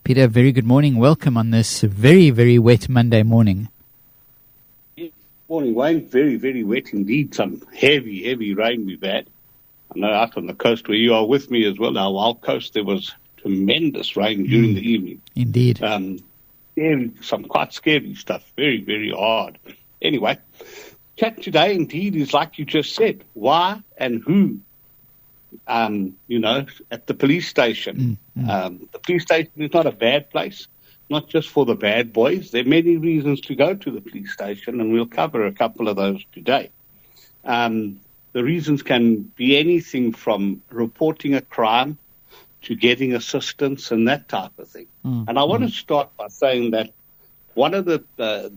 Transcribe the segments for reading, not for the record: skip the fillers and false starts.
Peter, very good morning. Welcome on this very, very wet Monday morning. Morning, Wayne. Very, very wet indeed. Some heavy, heavy rain we've had. I know out on the coast where you are with me as well, our wild coast, there was tremendous rain during the evening. Indeed. Some quite scary stuff. Very, very hard. Anyway, chat today indeed is like you just said. Why and who? At the police station. The police station is not a bad place, not just for the bad boys. There are many reasons to go to the police station, and we'll cover a couple of those today. The reasons can be anything from reporting a crime to getting assistance and that type of thing. And I want to start by saying that one of the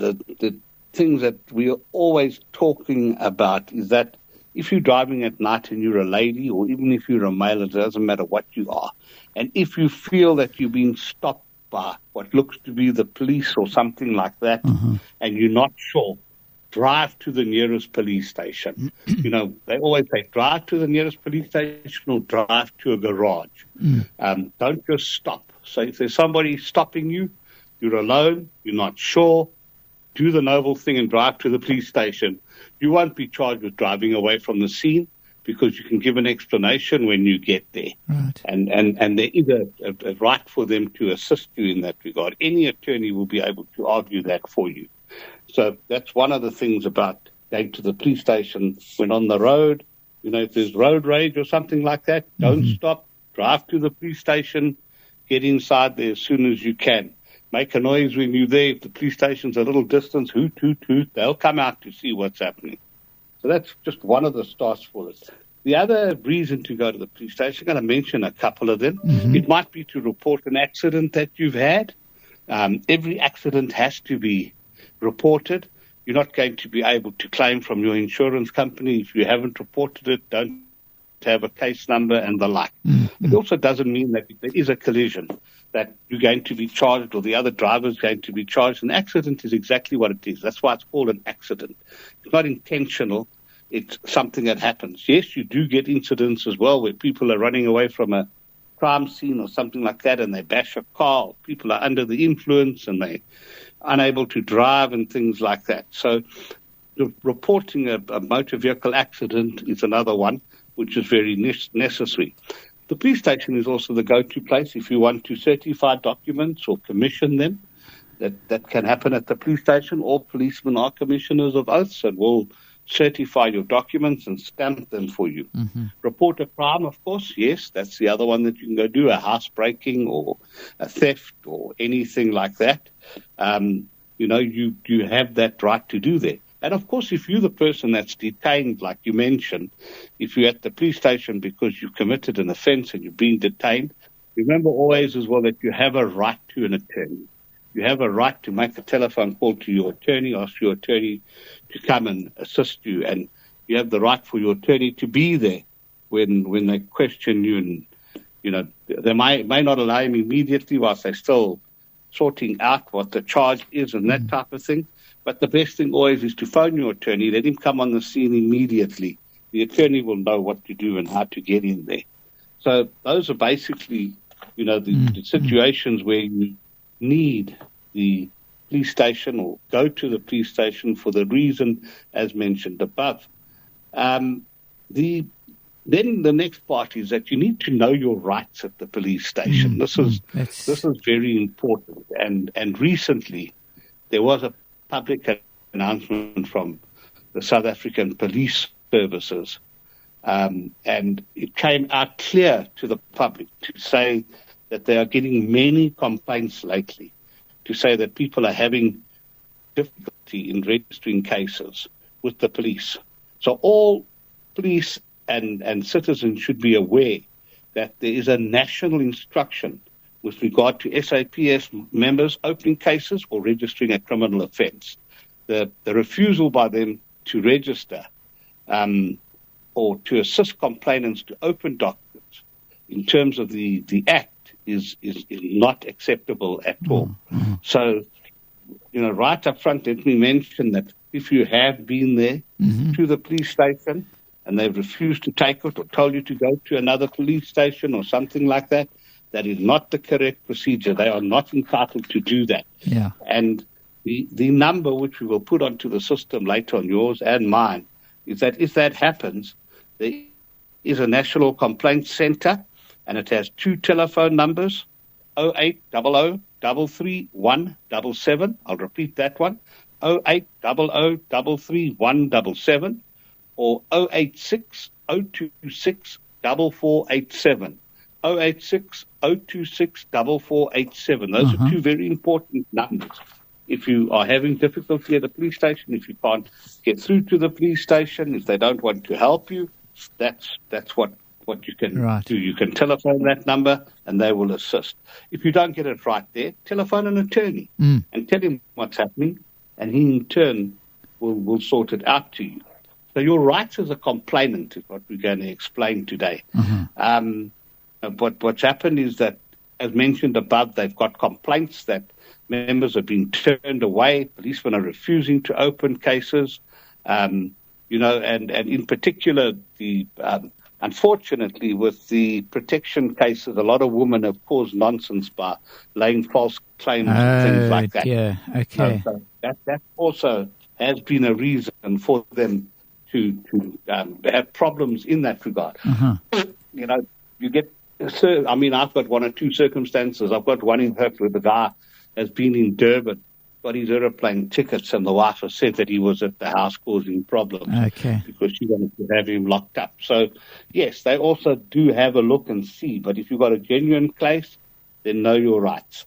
things that we are always talking about is that if you're driving at night and you're a lady, or even if you're a male, it doesn't matter what you are, and if you feel that you're being stopped by what looks to be the police or something like that, and you're not sure, drive to the nearest police station. They always say drive to the nearest police station or drive to a garage. Don't just stop. So if there's somebody stopping you, you're alone, you're not sure, do the noble thing and drive to the police station. You won't be charged with driving away from the scene because you can give an explanation when you get there. Right. And there is a right for them to assist you in that regard. Any attorney will be able to argue that for you. So that's one of the things about going to the police station when on the road. If there's road rage or something like that, don't stop. Drive to the police station. Get inside there as soon as you can. Make a noise when you're there. If the police station's a little distance, hoot, hoot, hoot, they'll come out to see what's happening. So that's just one of the starts for it. The other reason to go to the police station, I'm going to mention a couple of them. It might be to report an accident that you've had. Every accident has to be reported. You're not going to be able to claim from your insurance company if you haven't reported it, don't have a case number and the like. It also doesn't mean that if there is a collision that you're going to be charged or the other driver is going to be charged. An accident is exactly what it is. That's why it's called an accident. It's not intentional. It's something that happens. Yes, you do get incidents as well where people are running away from a crime scene or something like that and they bash a car. Or people are under the influence and they're unable to drive and things like that. So reporting a motor vehicle accident is another one which is very necessary. The police station is also the go-to place if you want to certify documents or commission them. That can happen at the police station. All policemen are commissioners of oaths and will certify your documents and stamp them for you. Report a crime, of course. Yes, that's the other one that you can go do, a housebreaking or a theft or anything like that. You have that right to do that. And, of course, if you're the person that's detained, like you mentioned, if you're at the police station because you committed an offense and you're being detained, remember always as well that you have a right to an attorney. You have a right to make a telephone call to your attorney, ask your attorney to come and assist you. And you have the right for your attorney to be there when they question you. And, they may not allow him immediately whilst they're still sorting out what the charge is and that type of thing. But the best thing always is to phone your attorney, let him come on the scene immediately. The attorney will know what to do and how to get in there. So those are basically, the situations where you need the police station or go to the police station for the reason as mentioned above. Then the next part is that you need to know your rights at the police station. This is very important. And recently there was a public announcement from the South African Police Services, and it came out clear to the public to say that they are getting many complaints lately, to say that people are having difficulty in registering cases with the police. So all police and citizens should be aware that there is a national instruction with regard to SAPS members opening cases or registering a criminal offence. The refusal by them to register or to assist complainants to open documents in terms of the Act is not acceptable at all. So, right up front, let me mention that if you have been there to the police station and they've refused to take it or told you to go to another police station or something like that, That is not the correct procedure. They are not entitled to do that. Yeah. And the number which we will put onto the system later on, yours and mine, is that if that happens, there is a National Complaints Centre, and it has 2 telephone numbers, 0800 333 177. I'll repeat that one, 0800 333 177, or 086 026 4487. 086 026 4487. Those are 2 very important numbers. If you are having difficulty at the police station, if you can't get through to the police station, if they don't want to help you, that's what you can do. You can telephone that number and they will assist. If you don't get it right there, telephone an attorney and tell him what's happening, and he in turn will sort it out to you. So your rights as a complainant is what we're going to explain today. But what's happened is that, as mentioned above, they've got complaints that members are being turned away. Policemen are refusing to open cases. And in particular, unfortunately, with the protection cases, a lot of women have caused nonsense by laying false claims and things like that. Yeah, okay. So that also has been a reason for them to have problems in that regard. You get. I've got 1 or 2 circumstances. I've got one in Herc where the guy has been in Durban, got his aeroplane tickets, and the wife has said that he was at the house causing problems because she wanted to have him locked up. So, yes, they also do have a look and see, but if you've got a genuine case, then know your rights.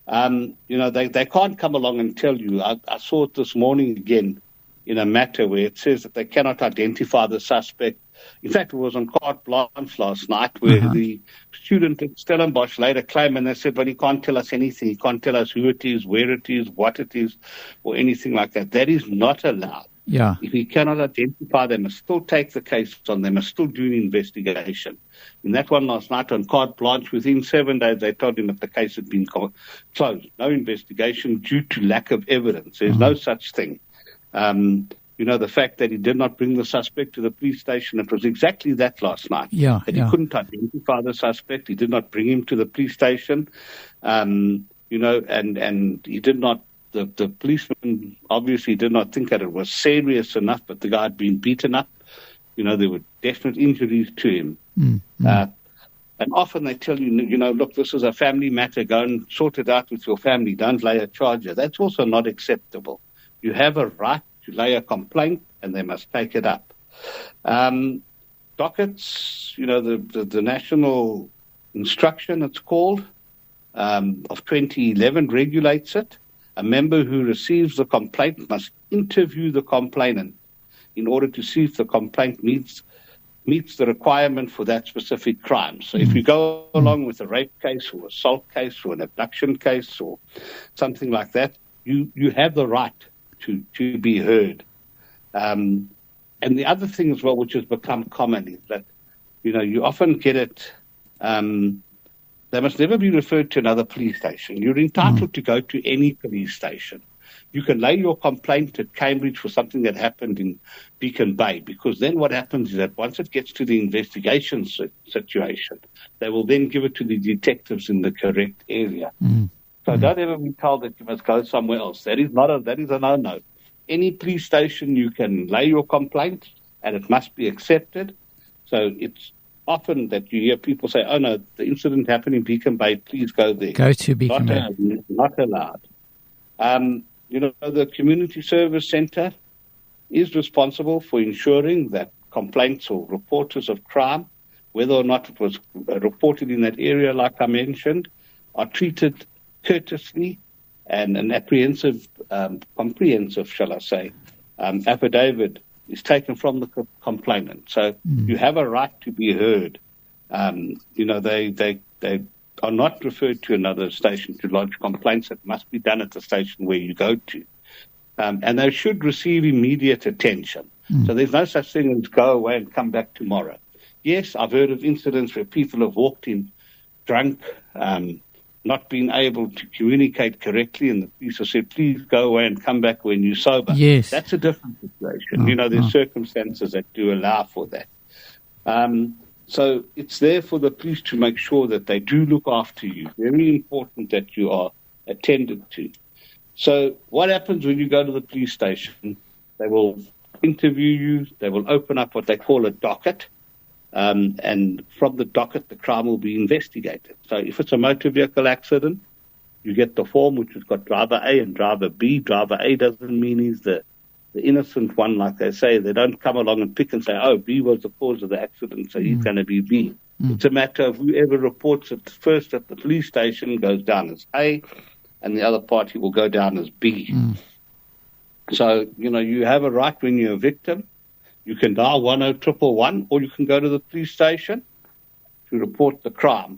They can't come along and tell you. I saw it this morning again in a matter where it says that they cannot identify the suspect. In fact, it was on Carte Blanche last night where the student at Stellenbosch laid a claim and they said, but he can't tell us anything. He can't tell us who it is, where it is, what it is, or anything like that. That is not allowed. Yeah. If he cannot identify, they must still take the case on. They must still do an investigation. In that one last night on Carte Blanche, within 7 days, they told him that the case had been closed. No investigation due to lack of evidence. There's no such thing. The fact that he did not bring the suspect to the police station, it was exactly that last night. He couldn't identify the suspect. He did not bring him to the police station. And he did not, the policeman obviously did not think that it was serious enough, but the guy had been beaten up. There were definite injuries to him. And often they tell you, look, this is a family matter. Go and sort it out with your family. Don't lay a charge. That's also not acceptable. You have a right to lay a complaint, and they must take it up. Dockets, the national instruction, it's called, of 2011 regulates it. A member who receives the complaint must interview the complainant in order to see if the complaint meets the requirement for that specific crime. So if you go along with a rape case or assault case or an abduction case or something like that, you have the right to be heard. And the other thing as well, which has become common, is that, you often get it, they must never be referred to another police station. You're entitled to go to any police station. You can lay your complaint at Cambridge for something that happened in Beacon Bay, because then what happens is that once it gets to the investigation situation, they will then give it to the detectives in the correct area. So don't ever be told that you must go somewhere else. That is a no-no. Any police station, you can lay your complaint, and it must be accepted. So it's often that you hear people say, oh, no, the incident happened in Beacon Bay, please go there. Go to Beacon Bay. Not allowed. The Community Service Centre is responsible for ensuring that complaints or reporters of crime, whether or not it was reported in that area, like I mentioned, are treated courteously, and an comprehensive, shall I say, affidavit is taken from the complainant. So you have a right to be heard. They are not referred to another station to lodge complaints. It must be done at the station where you go to. And they should receive immediate attention. So there's no such thing as go away and come back tomorrow. Yes, I've heard of incidents where people have walked in drunk, not being able to communicate correctly, and the police have said, please go away and come back when you're sober. Yes. That's a different situation. There's circumstances that do allow for that. So it's there for the police to make sure that they do look after you. Very important that you are attended to. So what happens when you go to the police station? They will interview you. They will open up what they call a docket. And from the docket, the crime will be investigated. So if it's a motor vehicle accident, you get the form which has got driver A and driver B. Driver A doesn't mean he's the innocent one, like they say. They don't come along and pick and say, oh, B was the cause of the accident, so he's going to be B. It's a matter of whoever reports it first at the police station goes down as A, and the other party will go down as B. So, you have a right when you're a victim. You can dial 10111, or you can go to the police station to report the crime.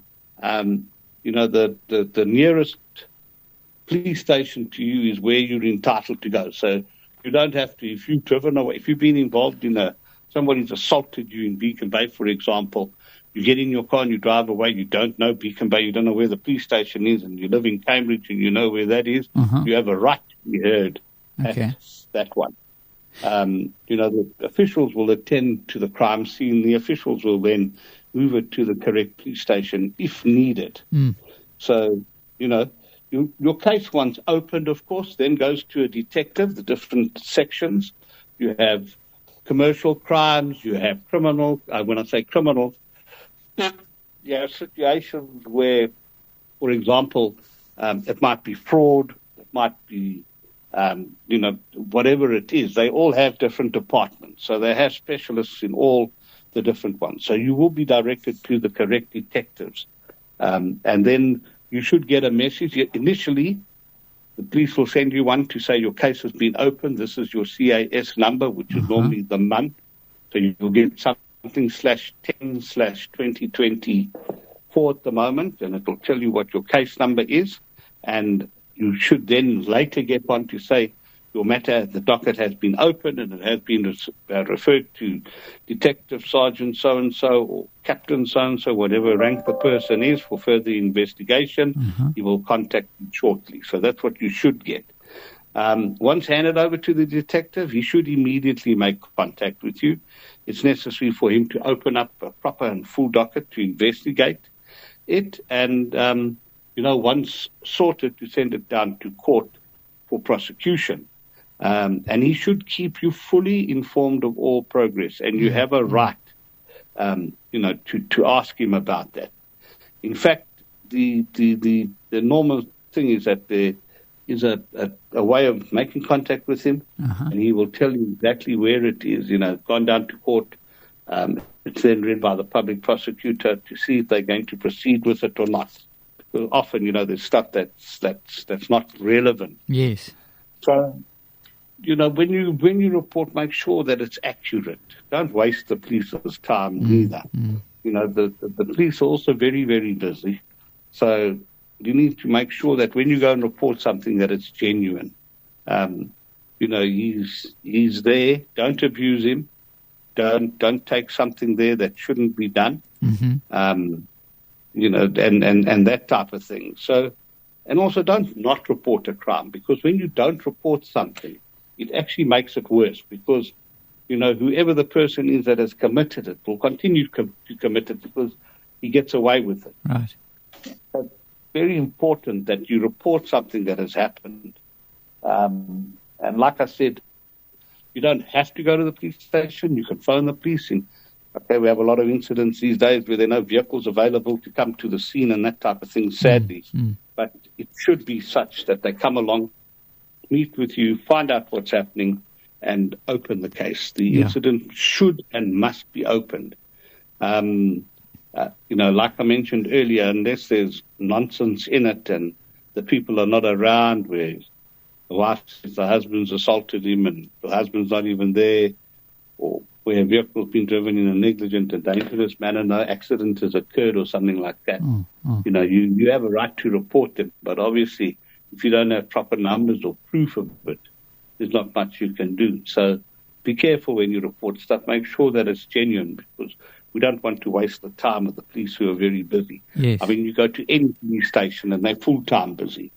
The nearest police station to you is where you're entitled to go. So you don't have to, if you've driven away, if you've been involved in somebody's assaulted you in Beacon Bay, for example, you get in your car and you drive away, you don't know Beacon Bay, you don't know where the police station is, and you live in Cambridge and you know where that is, you have a right to be heard at that one. The officials will attend to the crime scene. The officials will then move it to the correct police station if needed. So, your case, once opened, of course, then goes to a detective, the different sections. You have commercial crimes, you have criminal. When I say criminal, you have situations where, for example, it might be fraud, it might be, whatever it is. They all have different departments. So they have specialists in all the different ones. So you will be directed to the correct detectives. And then you should get a message. Initially, the police will send you one to say your case has been opened. This is your CAS number, which is normally the month. So you'll get something /10/2024 at the moment, and it will tell you what your case number is. And you should then later get one to say your matter, the docket has been opened and it has been referred to Detective Sergeant so-and-so or Captain so-and-so, whatever rank the person is, for further investigation. He will contact you shortly. So that's what you should get. Once handed over to the detective, he should immediately make contact with you. It's necessary for him to open up a proper and full docket to investigate it, and once sorted, to send it down to court for prosecution. And he should keep you fully informed of all progress, and you have a right, to ask him about that. In fact, the normal thing is that there is a way of making contact with him, and he will tell you exactly where it is. Gone down to court. It's then read by the public prosecutor to see if they're going to proceed with it or not. Because often, there's stuff that's not relevant. Yes. So, when you report, make sure that it's accurate. Don't waste the police's time either. The police are also very, very busy. So you need to make sure that when you go and report something, that it's genuine. He's there. Don't abuse him. Don't take something there that shouldn't be done. And that type of thing. So, and also don't not report a crime, because when you don't report something, it actually makes it worse, because, whoever the person is that has committed it will continue to commit it because he gets away with it. Right. So it's very important that you report something that has happened. And like I said, you don't have to go to the police station. You can phone the police. We have a lot of incidents these days where there are no vehicles available to come to the scene and that type of thing, sadly. But it should be such that they come along, meet with you, find out what's happening, and open the case. The incident should and must be opened. Like I mentioned earlier, unless there's nonsense in it and the people are not around, where the wife says the husband's assaulted him and the husband's not even there, or where a vehicle's been driven in a negligent and dangerous manner, no accident has occurred or something like that. You have a right to report them, but obviously if you don't have proper numbers or proof of it, there's not much you can do. So be careful when you report stuff. Make sure that it's genuine, because we don't want to waste the time of the police, who are very busy. Yes. You go to any police station and they're full-time busy.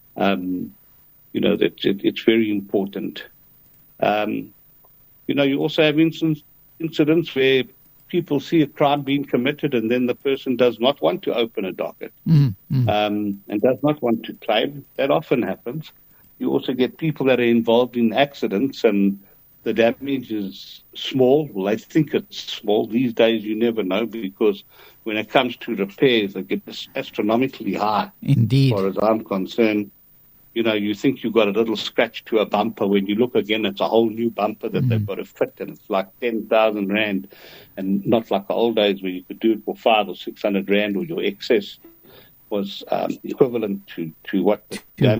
It's very important. You also have incidents where people see a crime being committed and then the person does not want to open a docket and does not want to claim. That often happens. You also get people that are involved in accidents and the damage is small. Well, they think it's small. These days you never know because when it comes to repairs, they get astronomically high. Indeed. As far as I'm concerned. You know, you think you've got a little scratch to a bumper. When you look again, it's a whole new bumper that they've got to fit, and it's like 10,000 rand, and not like the old days where you could do it for 500 or 600 rand, or your excess was equivalent to what the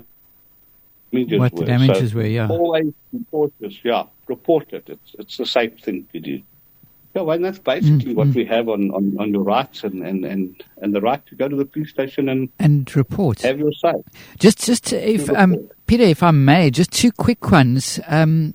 damages were. Yeah. Always report this. Yeah, report it. It's the safe thing to do. So, and that's basically what we have on your rights and the right to go to the police station and report. Have your say. Just if Peter, if I may, just two quick ones. I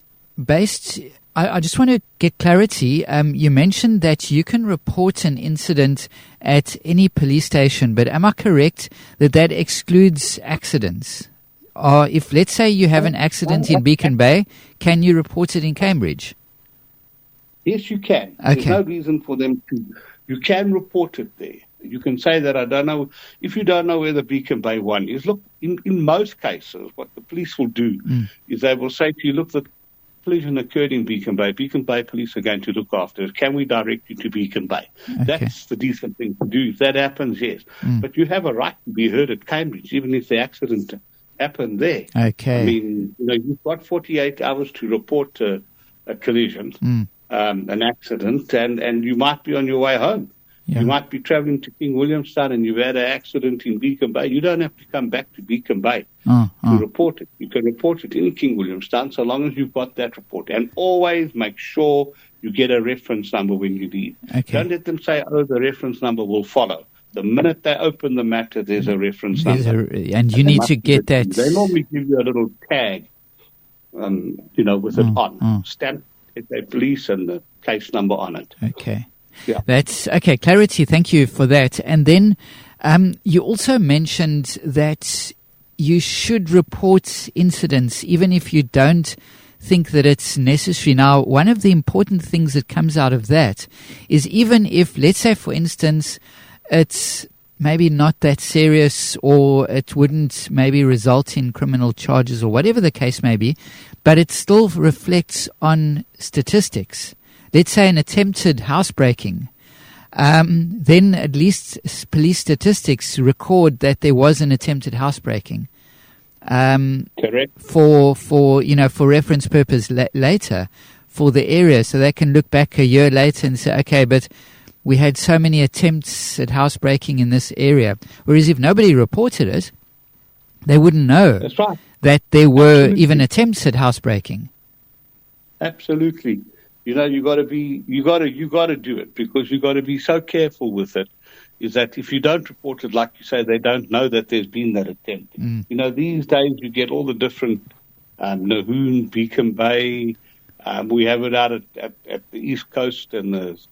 just want to get clarity. You mentioned that you can report an incident at any police station, but am I correct that excludes accidents? Or if, let's say, you have an accident in Beacon Bay, can you report it in Cambridge? Yes, you can. Okay. There's no reason for them to. You can report it there. You can say that I don't know. If you don't know where the Beacon Bay one is, look, in most cases, what the police will do is they will say to you, look, the collision occurred in Beacon Bay. Beacon Bay police are going to look after it. Can we direct you to Beacon Bay? Okay. That's the decent thing to do. If that happens, yes. But you have a right to be heard at Cambridge, even if the accident happened there. Okay. I mean, you've got 48 hours to report a collision. An accident, and you might be on your way home. Yeah. You might be traveling to King Williamstown and you've had an accident in Beacon Bay. You don't have to come back to Beacon Bay to report it. You can report it in King Williamstown so long as you've got that report. And always make sure you get a reference number when you leave. Okay. Don't let them say, the reference number will follow. The minute they open the matter, there's a reference number. And you need to get that. They normally give you a little tag, with it on. Stamp the police and the case number on it. Okay. Yeah. That's okay. Clarity. Thank you for that. And then you also mentioned that you should report incidents even if you don't think that it's necessary. Now, one of the important things that comes out of that is even if, let's say, for instance, it's maybe not that serious or it wouldn't maybe result in criminal charges or whatever the case may be, but it still reflects on statistics. Let's say an attempted housebreaking. Then at least police statistics record that there was an attempted housebreaking. Correct. For reference purpose later for the area, so they can look back a year later and say, okay, but we had so many attempts at housebreaking in this area. Whereas if nobody reported it, they wouldn't know. That's right. That there were even attempts at housebreaking. Absolutely. You got to do it because you got to be so careful with it. Is that if you don't report it, like you say, they don't know that there's been that attempt. These days you get all the different Nahoon, Beacon Bay. We have it out at the East Coast and there's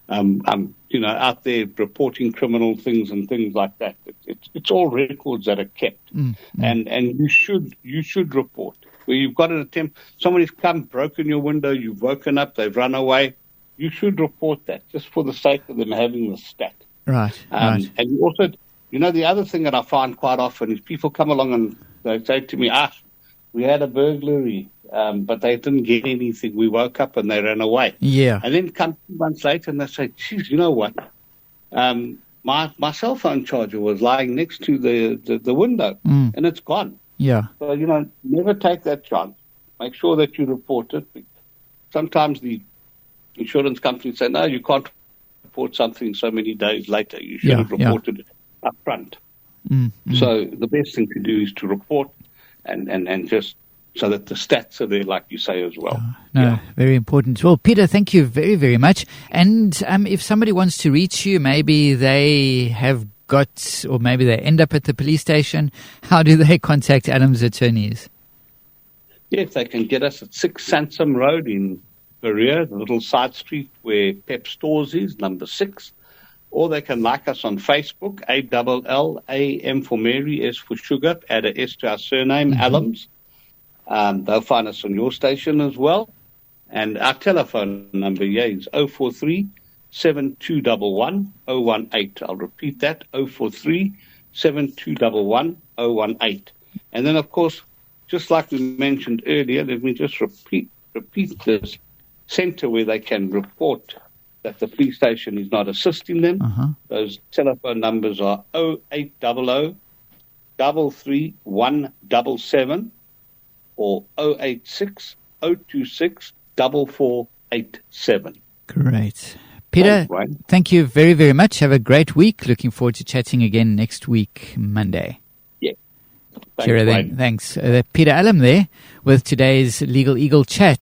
out there reporting criminal things and things like that. It's all records that are kept, and you should report where you've got an attempt. Somebody's come, broken your window, you've woken up, they've run away. You should report that just for the sake of them having the stat. Right. And you also, the other thing that I find quite often is people come along and they say to me, we had a burglary. But they didn't get anything. We woke up and they ran away. Yeah. And then come 2 months later and they say, geez, you know what? My cell phone charger was lying next to the window and it's gone. Yeah. So, never take that chance. Make sure that you report it. Sometimes the insurance companies say, no, you can't report something so many days later. You should have reported it up front. So the best thing to do is to report and just so that the stats are there, like you say, as well. Very important. Well, Peter, thank you very, very much. And if somebody wants to reach you, maybe they have or maybe they end up at the police station, how do they contact Adams Attorneys? Yes, they can get us at 6 Sansom Road in Berea, the little side street where Pep Stores is, number 6. Or they can like us on Facebook, ALLAM for Mary, S for Sugar, add a S to our surname, Allams. They'll find us on your station as well. And our telephone number is 043 7211 018. I'll repeat that, 043 7211 018. And then, of course, just like we mentioned earlier, let me just repeat this centre where they can report that the police station is not assisting them. Those telephone numbers are 0800 33177 or 086 026 4487. Great. Peter, thank you very, very much. Have a great week. Looking forward to chatting again next week, Monday. Yeah. Thanks. Peter Allen there with today's Legal Eagle chat.